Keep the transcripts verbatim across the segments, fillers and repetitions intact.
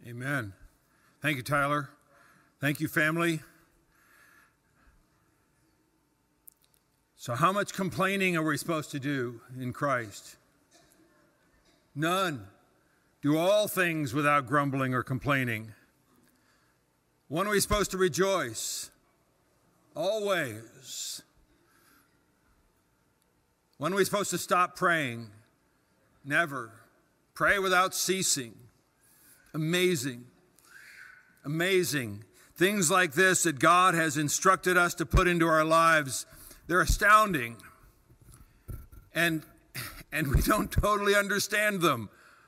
Amen. Thank you, Tyler. Thank you, family. So how much complaining are we supposed to do in Christ? None. Do all things without grumbling or complaining. When are we supposed to rejoice? Always. When are we supposed to stop praying? Never. Pray without ceasing. Amazing. Amazing. Things like this that God has instructed us to put into our lives, they're astounding. And, and we don't totally understand them.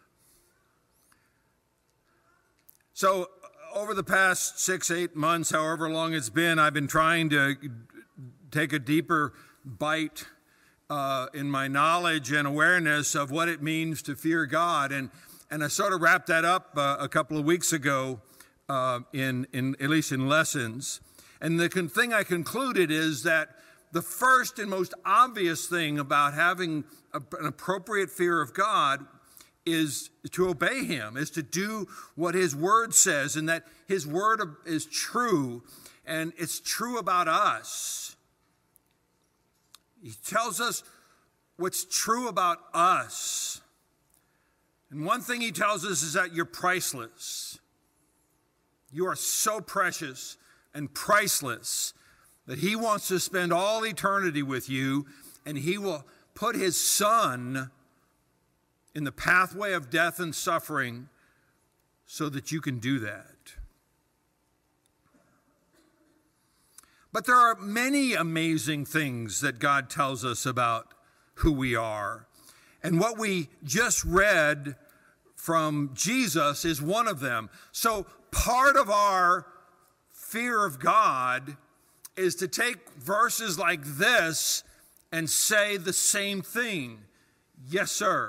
So over the past six, eight months, however long it's been, I've been trying to take a deeper bite uh, in my knowledge and awareness of what it means to fear God. And And I sort of wrapped that up uh, a couple of weeks ago, uh, in, in at least in lessons. And the con- thing I concluded is that the first and most obvious thing about having a, an appropriate fear of God is to obey Him, is to do what His Word says, and that His Word is true, and it's true about us. He tells us what's true about us. And one thing He tells us is that you're priceless. You are so precious and priceless that He wants to spend all eternity with you, and He will put His Son in the pathway of death and suffering so that you can do that. But there are many amazing things that God tells us about who we are. And what we just read from Jesus is one of them. So part of our fear of God is to take verses like this and say the same thing. Yes, sir.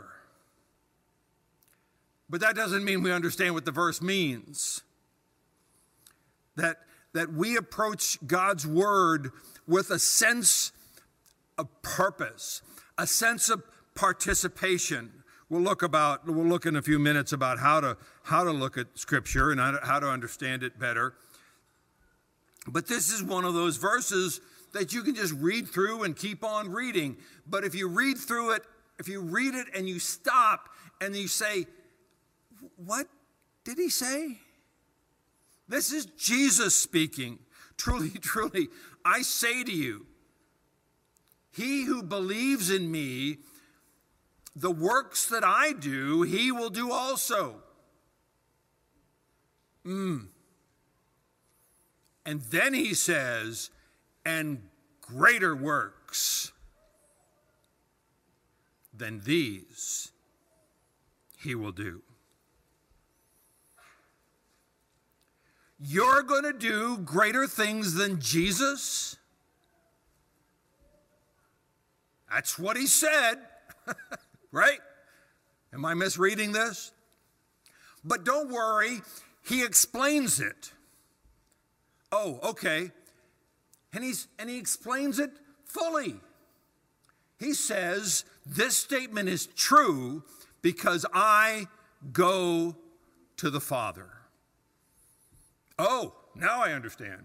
But that doesn't mean we understand what the verse means. That, that we approach God's word with a sense of purpose, a sense of participation. We'll look about. We'll look in a few minutes about how to how to look at Scripture and how to, how to understand it better. But this is one of those verses that you can just read through and keep on reading. But if you read through it, if you read it and you stop and you say, "What did He say?" This is Jesus speaking. Truly, truly, I say to you, he who believes in me, the works that I do, he will do also. Mm. And then he says, and greater works than these he will do. You're going to do greater things than Jesus? That's what he said. Right? Am I misreading this? But don't worry, he explains it. Oh, okay. And he's and he explains it fully. He says, this statement is true because I go to the Father. Oh, now I understand.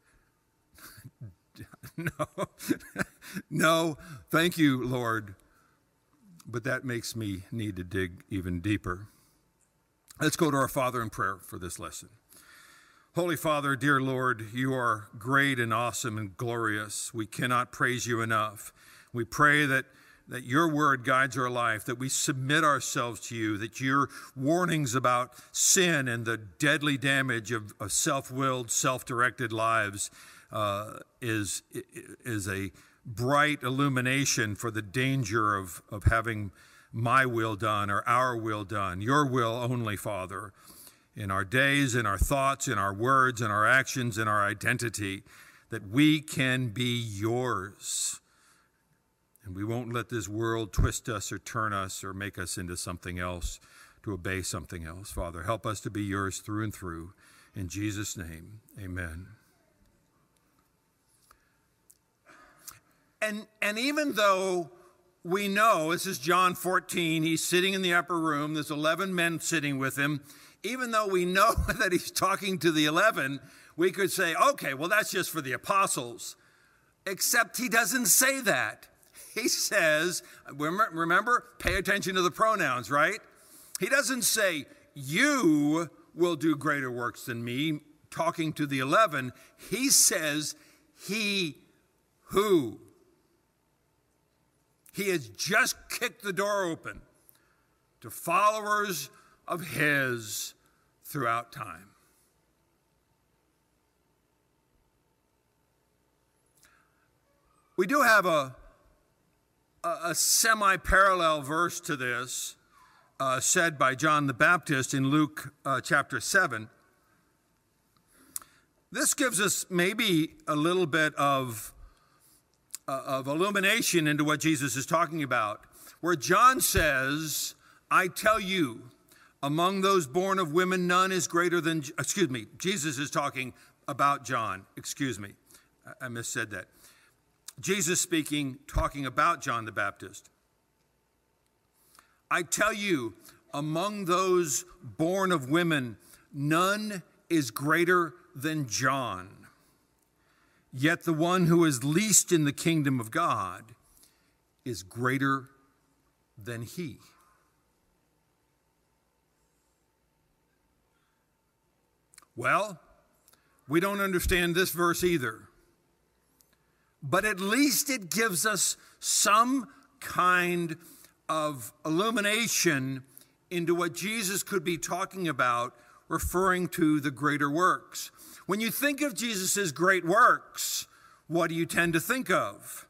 No, no, thank you, Lord. But that makes me need to dig even deeper. Let's go to our Father in prayer for this lesson. Holy Father, dear Lord, you are great and awesome and glorious. We cannot praise you enough. We pray that, that your word guides our life, that we submit ourselves to you, that your warnings about sin and the deadly damage of, of self-willed, self-directed lives uh, is, is a bright illumination for the danger of, of having my will done or our will done, your will only, Father, in our days, in our thoughts, in our words, in our actions, in our identity, that we can be yours. And we won't let this world twist us or turn us or make us into something else, to obey something else. Father, help us to be yours through and through. In Jesus' name, amen. And, and even though we know, this is John fourteen, he's sitting in the upper room, there's eleven men sitting with him. Even though we know that he's talking to the eleven, we could say, okay, well, that's just for the apostles. Except he doesn't say that. He says, remember, pay attention to the pronouns, right? He doesn't say, you will do greater works than me, talking to the eleven. He says, he who. He has just kicked the door open to followers of his throughout time. We do have a, a, a semi-parallel verse to this uh, said by John the Baptist in Luke uh, chapter seven. This gives us maybe a little bit of, uh, of illumination into what Jesus is talking about, where John says, I tell you, among those born of women, none is greater than, excuse me, Jesus is talking about John. Excuse me, I, I missaid that. Jesus speaking, talking about John the Baptist. I tell you, among those born of women, none is greater than John. Yet the one who is least in the kingdom of God is greater than he. Well, we don't understand this verse either. But at least it gives us some kind of illumination into what Jesus could be talking about, referring to the greater works. When you think of Jesus' great works, what do you tend to think of?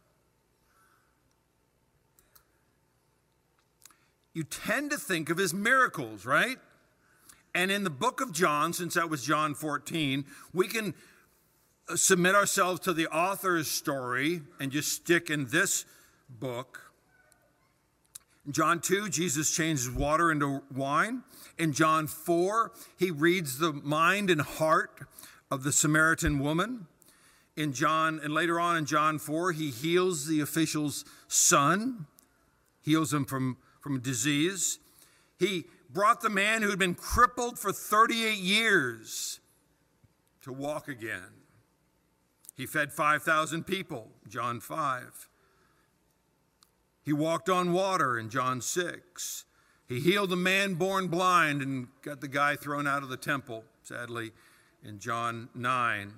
You tend to think of his miracles, right? And in the book of John, since that was John fourteen, we can submit ourselves to the author's story and just stick in this book. In John two, Jesus changes water into wine. In John four, he reads the mind and heart of the Samaritan woman. In John, and later on in John four, he heals the official's son, heals him from, from a disease. He brought the man who had been crippled for thirty-eight years to walk again. He fed five thousand people, John five. He walked on water in John six. He healed a man born blind and got the guy thrown out of the temple, sadly, in John nine.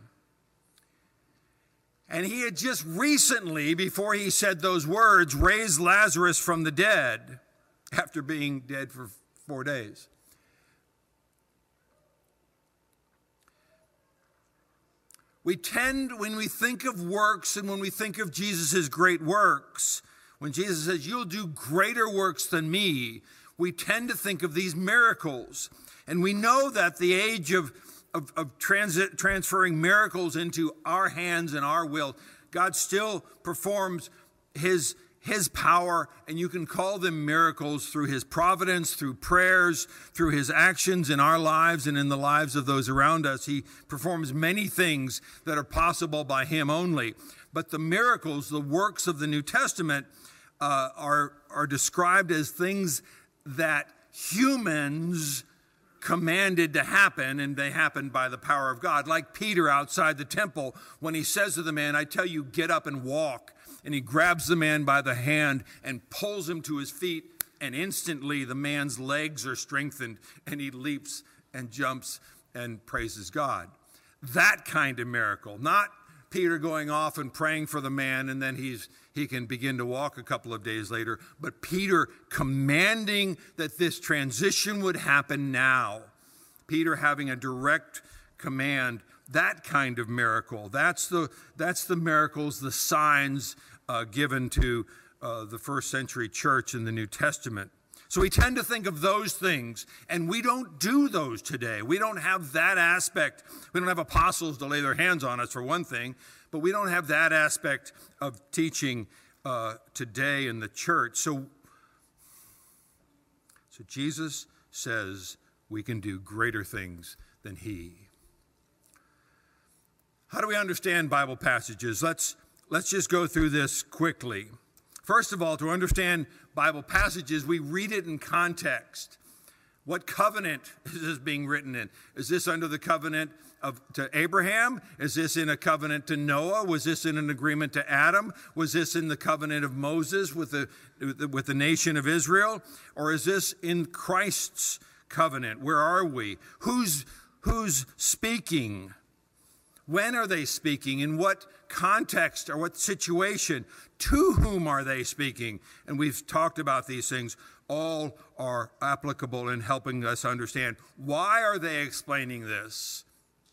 And he had just recently, before he said those words, raised Lazarus from the dead after being dead for four days. We tend, when we think of works and when we think of Jesus' great works, when Jesus says, you'll do greater works than me, we tend to think of these miracles. And we know that the age of, of, of transit, transferring miracles into our hands and our will, God still performs his His power, and you can call them miracles through his providence, through prayers, through his actions in our lives and in the lives of those around us. He performs many things that are possible by him only. But the miracles, the works of the New Testament, uh, are, are described as things that humans commanded to happen, and they happened by the power of God. Like Peter outside the temple, when he says to the man, I tell you, get up and walk. And he grabs the man by the hand and pulls him to his feet, and instantly the man's legs are strengthened, and he leaps and jumps and praises God. That kind of miracle, not Peter going off and praying for the man, and then he's he can begin to walk a couple of days later, but Peter commanding that this transition would happen now. Peter having a direct command, that kind of miracle. That's the that's the miracles, the signs uh, given to uh, the first century church in the New Testament. So we tend to think of those things, and we don't do those today. We don't have that aspect. We don't have apostles to lay their hands on us, for one thing, but we don't have that aspect of teaching uh, today in the church. So, so Jesus says we can do greater things than he. How do we understand Bible passages? Let's, let's just go through this quickly. First of all, to understand Bible passages, we read it in context. What covenant is this being written in? Is this under the covenant of to Abraham? Is this in a covenant to Noah? Was this in an agreement to Adam? Was this in the covenant of Moses with the with the nation of Israel? Or is this in Christ's covenant? Where are we? Who's who's speaking? When are they speaking? In what context or what situation? To whom are they speaking? And we've talked about these things. All are applicable in helping us understand. Why are they explaining this?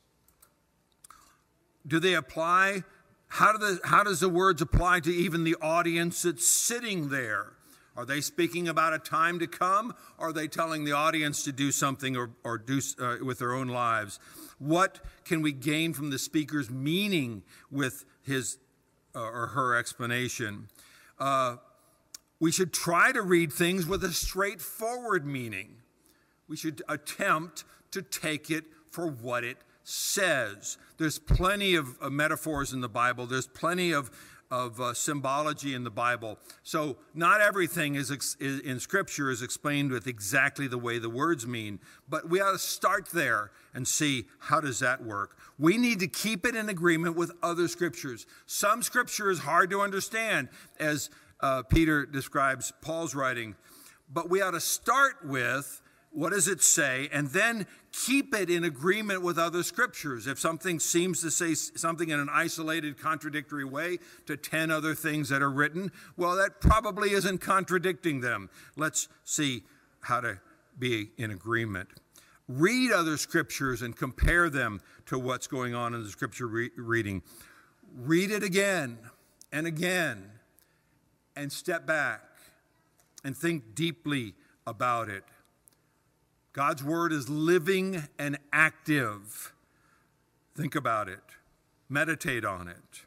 Do they apply? How do the, how does the words apply to even the audience that's sitting there? Are they speaking about a time to come? Or are they telling the audience to do something or, or do uh, with their own lives? What can we gain from the speaker's meaning with his uh, or her explanation? Uh, we should try to read things with a straightforward meaning. We should attempt to take it for what it says. There's plenty of uh, metaphors in the Bible. There's plenty of of uh, symbology in the Bible. So not everything is, ex- is in Scripture is explained with exactly the way the words mean, but we ought to start there and see how does that work. We need to keep it in agreement with other Scriptures. Some Scripture is hard to understand, as uh, Peter describes Paul's writing, but we ought to start with what does it say, and then keep it in agreement with other Scriptures. If something seems to say something in an isolated, contradictory way to ten other things that are written, well, that probably isn't contradicting them. Let's see how to be in agreement. Read other Scriptures and compare them to what's going on in the Scripture re- reading. Read it again and again and step back and think deeply about it. God's word is living and active. Think about it. Meditate on it.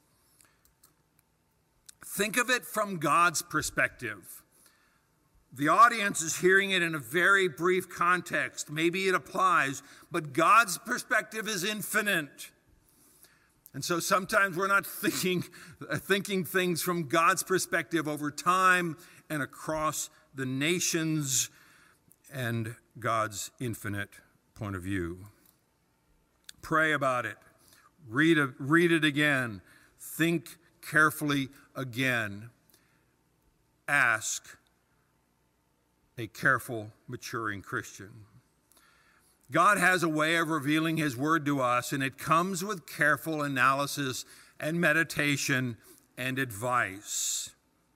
Think of it from God's perspective. The audience is hearing it in a very brief context. Maybe it applies, but God's perspective is infinite. And so sometimes we're not thinking, thinking things from God's perspective over time and across the nations and God's infinite point of view. Pray about it. Read it, read it again. Think carefully again. Ask a careful, maturing Christian. God has a way of revealing his word to us, and it comes with careful analysis and meditation and advice.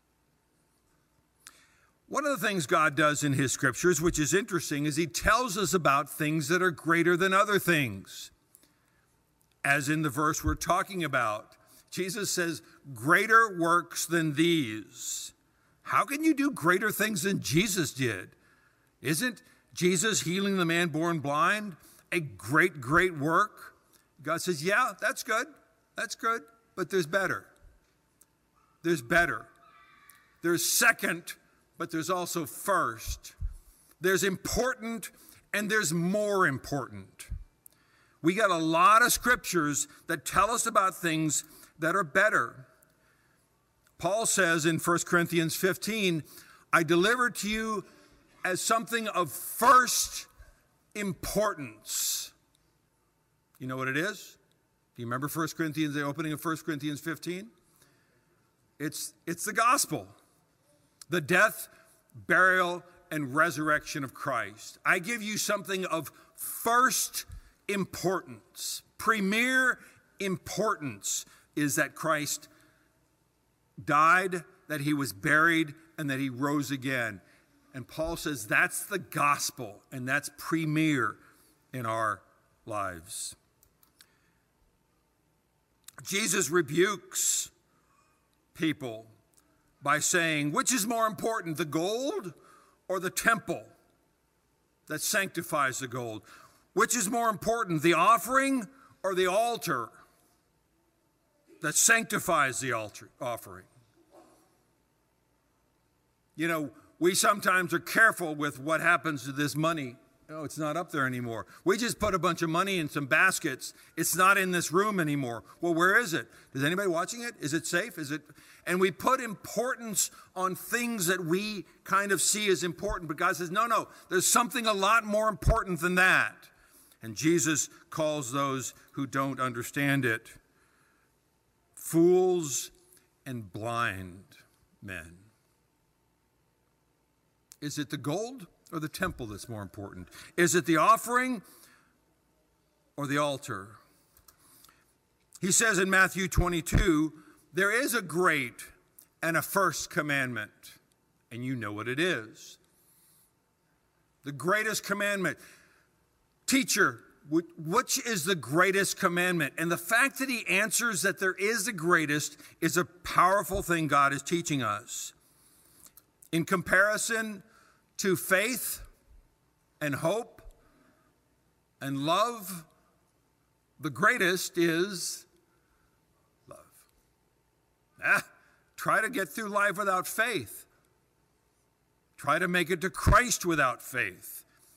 One of the things God does in his scriptures, which is interesting, is he tells us about things that are greater than other things. As in the verse we're talking about, Jesus says, greater works than these. How can you do greater things than Jesus did? Isn't Jesus healing the man born blind a great, great work? God says, yeah, that's good. That's good. But there's better. There's better. There's second, but there's also first. There's important and there's more important. We got a lot of scriptures that tell us about things that are better. Paul says in First Corinthians fifteen, I delivered to you as something of first importance. You know what it is? Do you remember First Corinthians, the opening of First Corinthians fifteen? It's, it's the gospel. The death, burial, and resurrection of Christ. I give you something of first importance. Premier importance is that Christ died, that he was buried, and that he rose again. And Paul says that's the gospel, and that's premier in our lives. Jesus rebukes people by saying, which is more important, the gold or the temple that sanctifies the gold? Which is more important, the offering or the altar that sanctifies the altar offering? You know, we sometimes are careful with what happens to this money Oh, it's not up there anymore. We just put a bunch of money in some baskets. It's not in this room anymore. Well, where is it? Is anybody watching it? Is it safe? Is it? And we put importance on things that we kind of see as important. But God says, no, no, there's something a lot more important than that. And Jesus calls those who don't understand it fools and blind men. Is it the gold or the temple that's more important? Is it the offering or the altar? He says in Matthew twenty-two, there is a great and a first commandment, and you know what it is. The greatest commandment. Teacher, which is the greatest commandment? And the fact that he answers that there is the greatest is a powerful thing God is teaching us. In comparison to faith and hope and love, the greatest is love. Ah, try to get through life without faith. Try to make it to Christ without faith.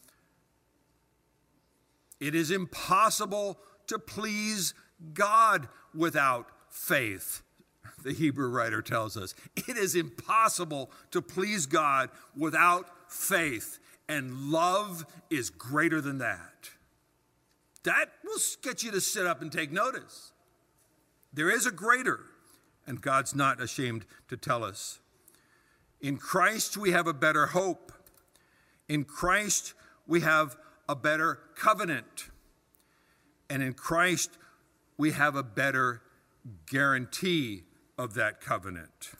It is impossible to please God without faith, the Hebrew writer tells us. It is impossible to please God without faith, and love is greater than that. That will get you to sit up and take notice. There is a greater, and God's not ashamed to tell us. In Christ, we have a better hope. In Christ, we have a better covenant. And in Christ, we have a better guarantee of that covenant.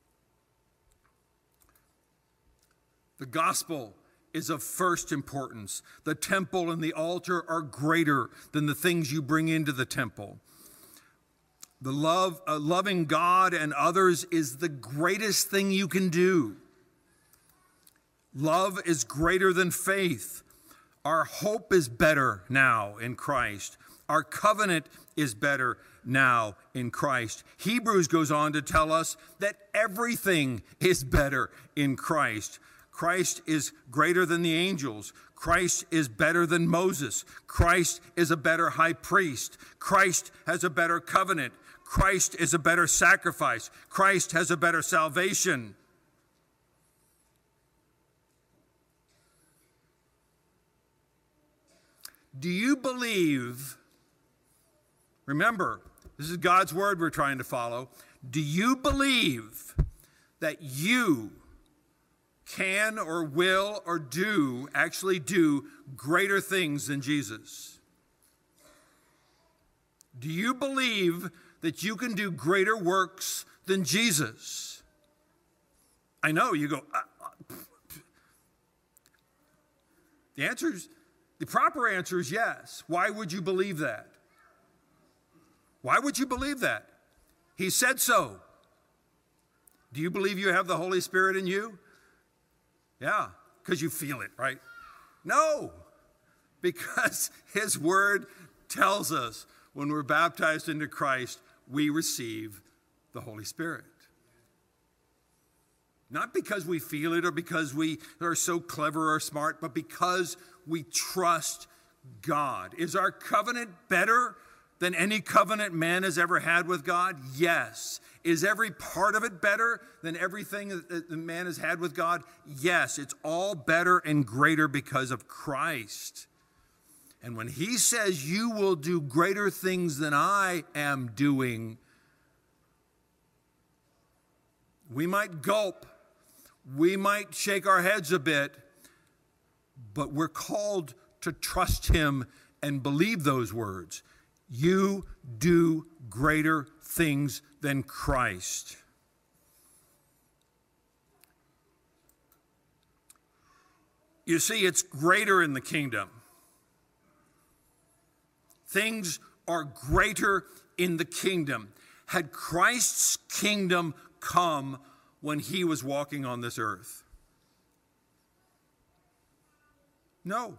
The gospel is of first importance. The temple and the altar are greater than the things you bring into the temple. The love, uh, loving God and others is the greatest thing you can do. Love is greater than faith. Our hope is better now in Christ. Our covenant is better now in Christ. Hebrews goes on to tell us that everything is better in Christ. Christ is greater than the angels. Christ is better than Moses. Christ is a better high priest. Christ has a better covenant. Christ is a better sacrifice. Christ has a better salvation. Do you believe, remember, this is God's word we're trying to follow. Do you believe that you can or will or do actually do greater things than Jesus? Do you believe that you can do greater works than Jesus? I know you go, uh, uh, the answer is, the proper answer is yes. Why would you believe that? Why would you believe that? He said so. Do you believe you have the Holy Spirit in you? Yeah, because you feel it, right? No, because his word tells us when we're baptized into Christ, we receive the Holy Spirit. Not because we feel it or because we are so clever or smart, but because we trust God. Is our covenant better than any covenant man has ever had with God? Yes. Is every part of it better than everything that man has had with God? Yes. It's all better and greater because of Christ. And when he says you will do greater things than I am doing, we might gulp. We might shake our heads a bit, but we're called to trust him and believe those words. You do greater things than Christ. You see, it's greater in the kingdom. Things are greater in the kingdom. Had Christ's kingdom come when he was walking on this earth? No.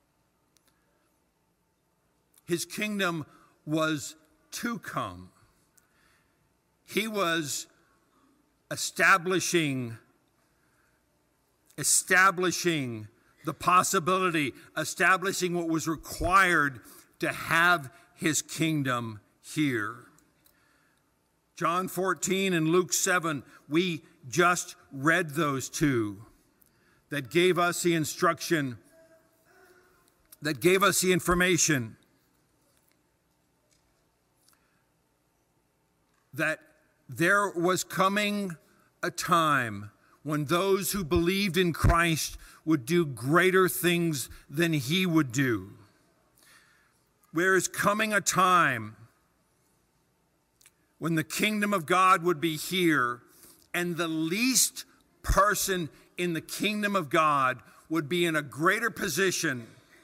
His kingdom was to come. He was establishing, establishing the possibility, establishing what was required to have his kingdom here. John fourteen and Luke seven, we just read those two that gave us the instruction, that gave us the information that there was coming a time when those who believed in Christ would do greater things than he would do. There is coming a time when the kingdom of God would be here, and the least person in the kingdom of God would be in a greater position,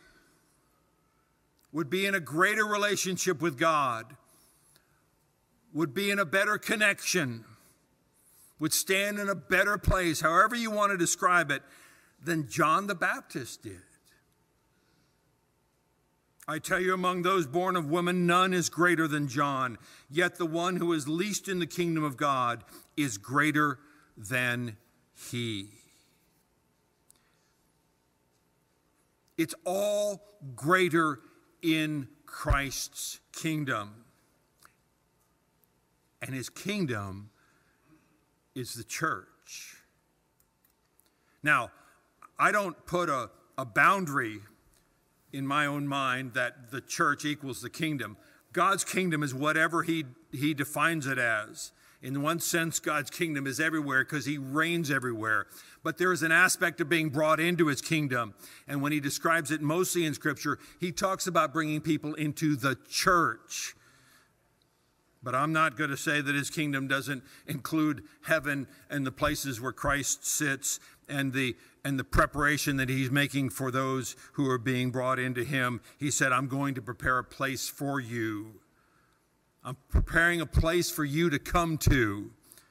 would be in a greater relationship with God, would be in a better connection, would stand in a better place, however you want to describe it, than John the Baptist did. I tell you, among those born of woman, none is greater than John. Yet the one who is least in the kingdom of God is greater than he. It's all greater in Christ's kingdom. And his kingdom is the church. Now, I don't put a, a boundary in my own mind that the church equals the kingdom. God's kingdom is whatever he, he defines it as. In one sense, God's kingdom is everywhere because he reigns everywhere. But there is an aspect of being brought into his kingdom. And when he describes it mostly in Scripture, he talks about bringing people into the church. But I'm not going to say that his kingdom doesn't include heaven and the places where Christ sits and the and the preparation that he's making for those who are being brought into him. He said, I'm going to prepare a place for you. I'm preparing a place for you to come to.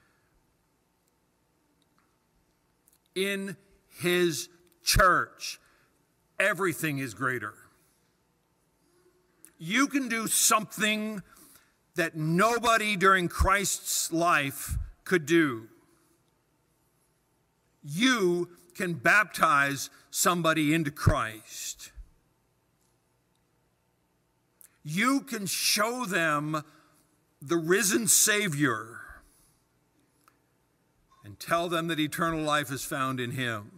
In his church, everything is greater. You can do something that nobody during Christ's life could do. You can baptize somebody into Christ. You can show them the risen Savior and tell them that eternal life is found in him.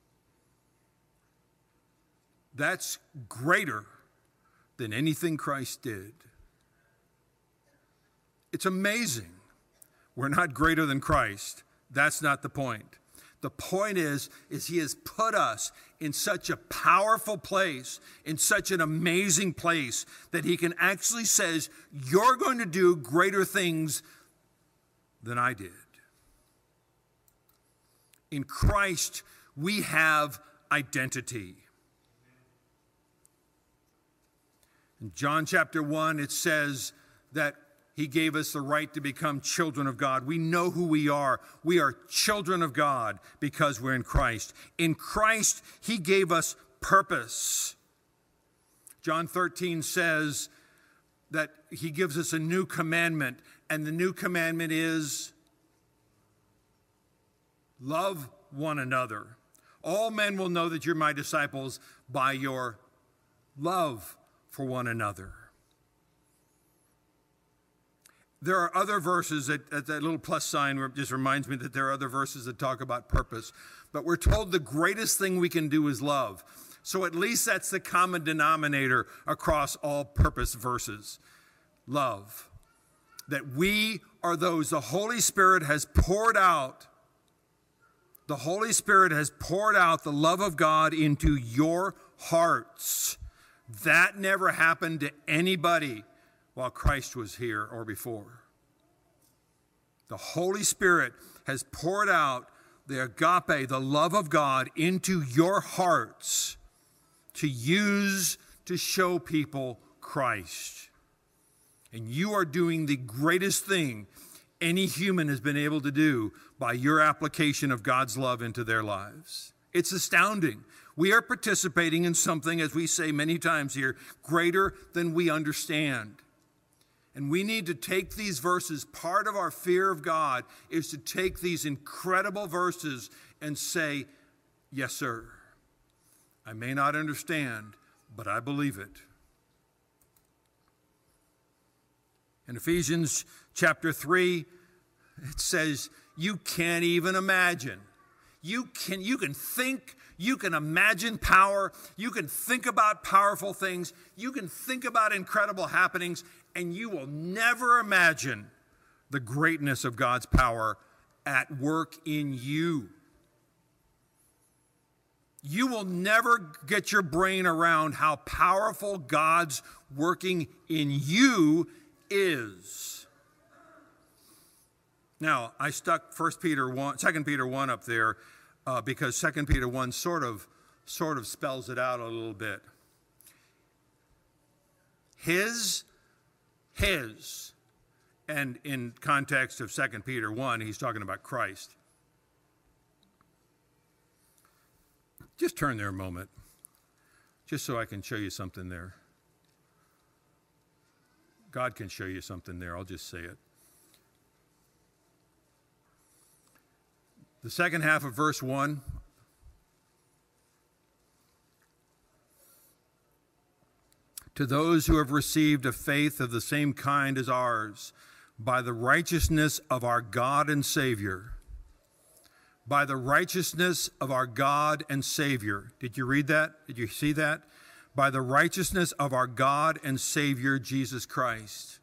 That's greater than anything Christ did. It's amazing. We're not greater than Christ. That's not the point. The point is, is he has put us in such a powerful place, in such an amazing place, that he can actually says, you're going to do greater things than I did. In Christ, we have identity. In John chapter one, it says that he gave us the right to become children of God. We know who we are. We are children of God because we're in Christ. In Christ, he gave us purpose. John thirteen says that he gives us a new commandment, and the new commandment is love one another. All men will know that you're my disciples by your love for one another. There are other verses, that, that little plus sign just reminds me that there are other verses that talk about purpose. But we're told the greatest thing we can do is love. So at least that's the common denominator across all purpose verses. Love. That we are those the Holy Spirit has poured out. The Holy Spirit has poured out the love of God into your hearts. That never happened to anybody while Christ was here or before. The Holy Spirit has poured out the agape, the love of God, into your hearts to use to show people Christ. And you are doing the greatest thing any human has been able to do by your application of God's love into their lives. It's astounding. We are participating in something, as we say many times here, greater than we understand. And we need to take these verses. Part of our fear of God is to take these incredible verses and say, yes, sir. I may not understand, but I believe it. In Ephesians chapter three, it says, you can't even imagine. You can, you can think, you can imagine power, you can think about powerful things, you can think about incredible happenings, and you will never imagine the greatness of God's power at work in you. You will never get your brain around how powerful God's working in you is. Now, I stuck First Peter one, Second Peter one up there uh, because Second Peter one sort of, sort of spells it out a little bit. His, his, and in context of Second Peter one, he's talking about Christ. Just turn there a moment, just so I can show you something there. God can show you something there, I'll just say it. The second half of verse one. To those who have received a faith of the same kind as ours, by the righteousness of our God and Savior. By the righteousness of our God and Savior. Did you read that? Did you see that? By the righteousness of our God and Savior, Jesus Christ.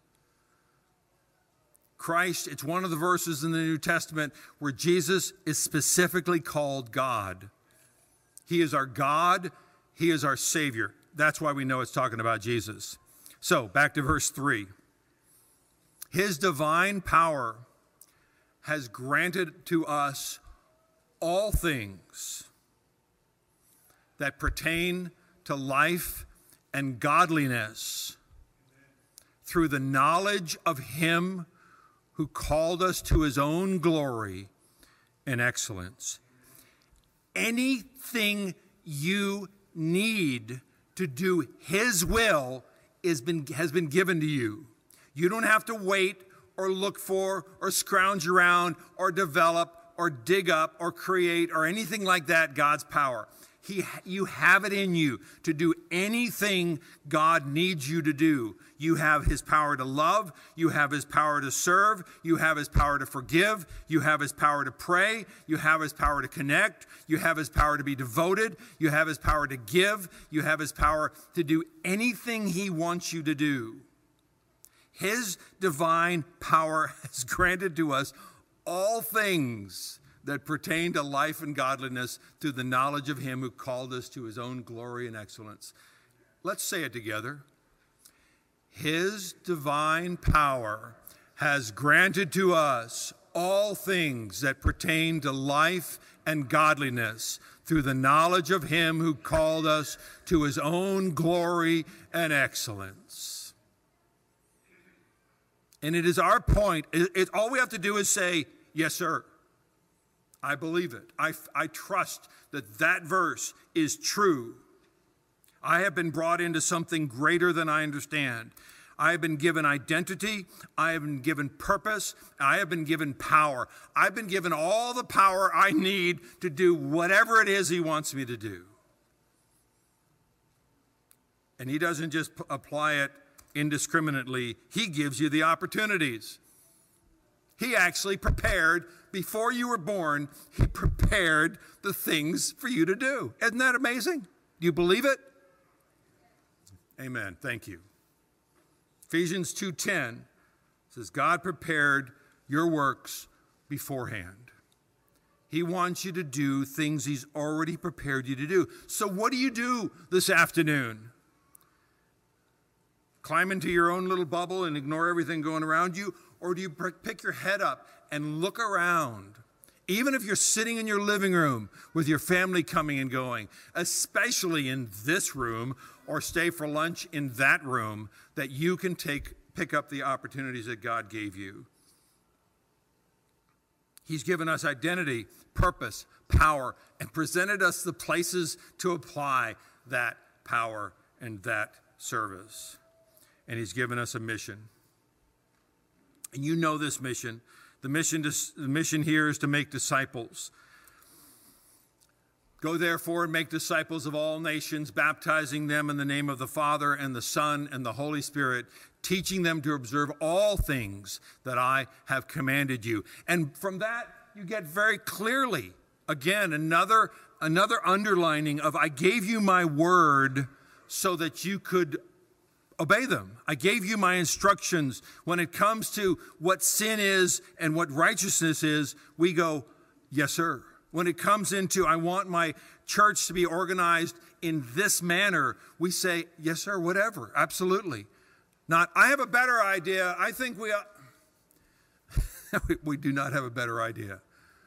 Christ, it's one of the verses in the New Testament where Jesus is specifically called God. He is our God. He is our Savior. That's why we know it's talking about Jesus. So, back to verse three. His divine power has granted to us all things that pertain to life and godliness through the knowledge of Him who called us to His own glory and excellence. Anything you need to do His will is been, has been given to you. You don't have to wait or look for or scrounge around or develop or dig up or create or anything like that God's power. He, you have it in you to do anything God needs you to do. You have His power to love. You have His power to serve. You have His power to forgive. You have His power to pray. You have His power to connect. You have His power to be devoted. You have His power to give. You have His power to do anything He wants you to do. His divine power has granted to us all things that pertain to life and godliness through the knowledge of Him who called us to His own glory and excellence. Let's say it together. His divine power has granted to us all things that pertain to life and godliness through the knowledge of Him who called us to His own glory and excellence. And it is our point. It, it, all we have to do is say, yes, sir. I believe it. I, I trust that that verse is true. I have been brought into something greater than I understand. I have been given identity. I have been given purpose. I have been given power. I've been given all the power I need to do whatever it is He wants me to do. And He doesn't just p- apply it indiscriminately. He gives you the opportunities. He actually prepared, before you were born, He prepared the things for you to do. Isn't that amazing? Do you believe it? Amen. Thank you. Ephesians two ten says, God prepared your works beforehand. He wants you to do things He's already prepared you to do. So what do you do this afternoon? Climb into your own little bubble and ignore everything going around you? Or do you pick your head up and look around? Even if you're sitting in your living room with your family coming and going, especially in this room, or stay for lunch in that room, that you can take, pick up the opportunities that God gave you. He's given us identity, purpose, power, and presented us the places to apply that power and that service. And He's given us a mission. And you know this mission. The mission, to, the mission here is to make disciples. Go therefore and make disciples of all nations, baptizing them in the name of the Father and the Son and the Holy Spirit, teaching them to observe all things that I have commanded you. And from that, you get very clearly, again, another, another underlining of I gave you my word so that you could obey them. I gave you my instructions. When it comes to what sin is and what righteousness is, we go, yes, sir. When it comes into, I want my church to be organized in this manner, we say, yes, sir, whatever, absolutely. Not, I have a better idea. I think we, we do not have a better idea.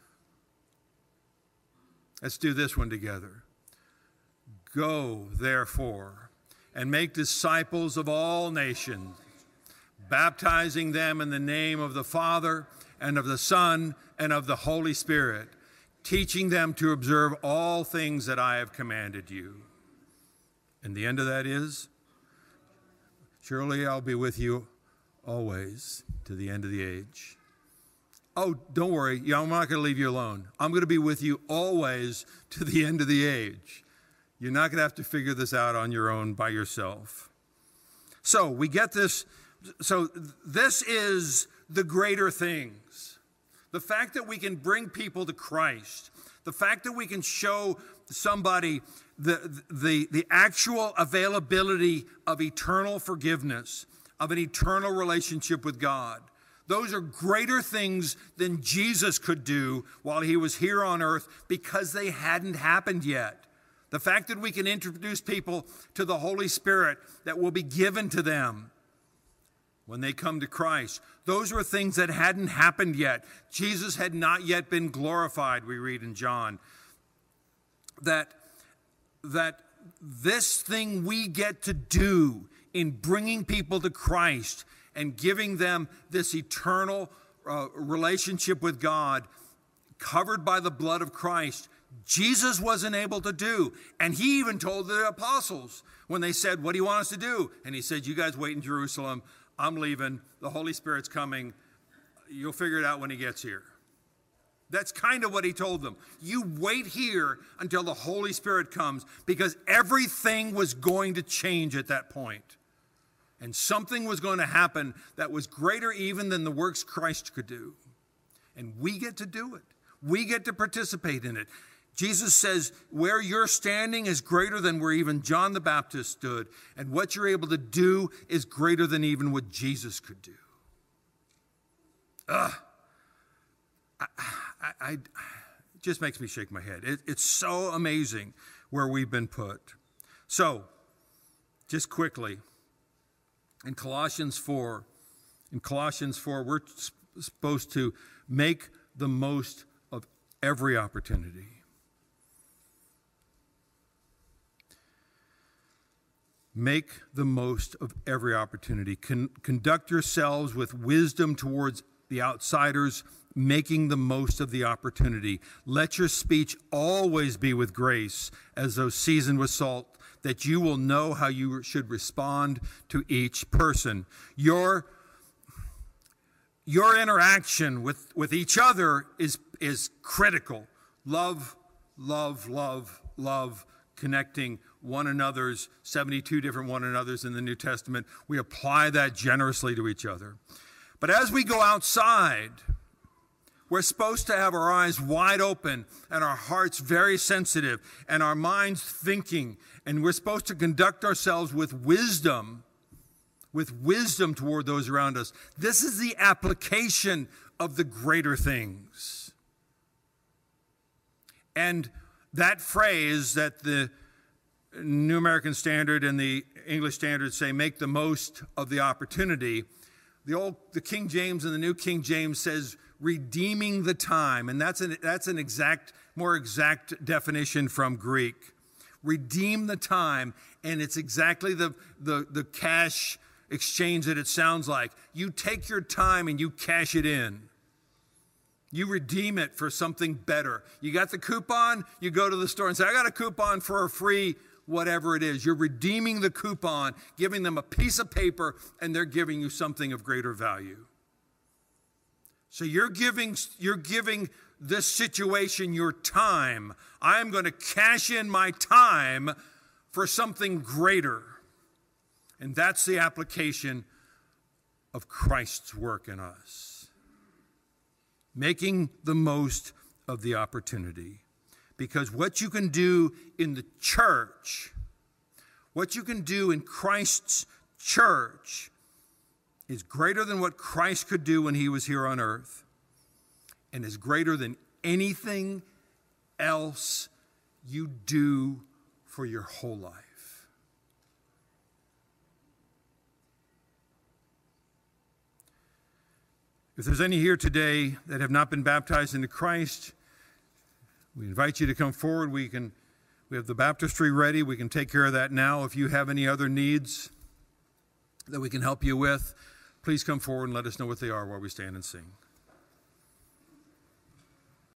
Let's do this one together. Go, therefore, and make disciples of all nations, baptizing them in the name of the Father and of the Son and of the Holy Spirit, teaching them to observe all things that I have commanded you. And the end of that is, surely I'll be with you always to the end of the age. Oh, don't worry, I'm not going to leave you alone. I'm going to be with you always to the end of the age. You're not going to have to figure this out on your own by yourself. So we get this. So this is the greater things. The fact that we can bring people to Christ, the fact that we can show somebody the, the, the actual availability of eternal forgiveness, of an eternal relationship with God. Those are greater things than Jesus could do while he was here on earth because they hadn't happened yet. The fact that we can introduce people to the Holy Spirit that will be given to them when they come to Christ. Those were things that hadn't happened yet. Jesus had not yet been glorified, we read in John. That, that this thing we get to do in bringing people to Christ and giving them this eternal uh, relationship with God covered by the blood of Christ, Jesus wasn't able to do. And he even told the apostles when they said, what do you want us to do? And he said, you guys wait in Jerusalem. I'm leaving. The Holy Spirit's coming. You'll figure it out when he gets here. That's kind of what he told them. You wait here until the Holy Spirit comes, because everything was going to change at that point. And something was going to happen that was greater even than the works Christ could do. And we get to do it. We get to participate in it. Jesus says, where you're standing is greater than where even John the Baptist stood. And what you're able to do is greater than even what Jesus could do. Ugh. I, I, I, it just makes me shake my head. It, it's so amazing where we've been put. So, just quickly, in Colossians four, in Colossians four, we're supposed to make the most of every opportunity. Make the most of every opportunity. Con- conduct yourselves with wisdom towards the outsiders, making the most of the opportunity. Let your speech always be with grace, as though seasoned with salt, that you will know how you should respond to each person. Your, your interaction with, with each other is, is critical. Love, love, love, love, connecting one another's, seventy-two different one another's in the New Testament. We apply that generously to each other. But as we go outside, we're supposed to have our eyes wide open and our hearts very sensitive and our minds thinking. And we're supposed to conduct ourselves with wisdom, with wisdom toward those around us. This is the application of the greater things. And that phrase that the New American Standard and the English Standard say, make the most of the opportunity. The old, the King James and the New King James says, redeeming the time. And that's an, that's an exact, more exact definition from Greek. Redeem the time. And it's exactly the, the, the cash exchange that it sounds like. You take your time and you cash it in. You redeem it for something better. You got the coupon, you go to the store and say, I got a coupon for a free whatever it is. You're redeeming the coupon, giving them a piece of paper, and they're giving you something of greater value. So you're giving, you're giving this situation your time. I'm going to cash in my time for something greater. And that's the application of Christ's work in us. Making the most of the opportunity. Because what you can do in the church, what you can do in Christ's church, is greater than what Christ could do when he was here on earth, and is greater than anything else you do for your whole life. If there's any here today that have not been baptized into Christ, we invite you to come forward. We can, we have the baptistry ready. We can take care of that now. If you have any other needs that we can help you with, please come forward and let us know what they are while we stand and sing.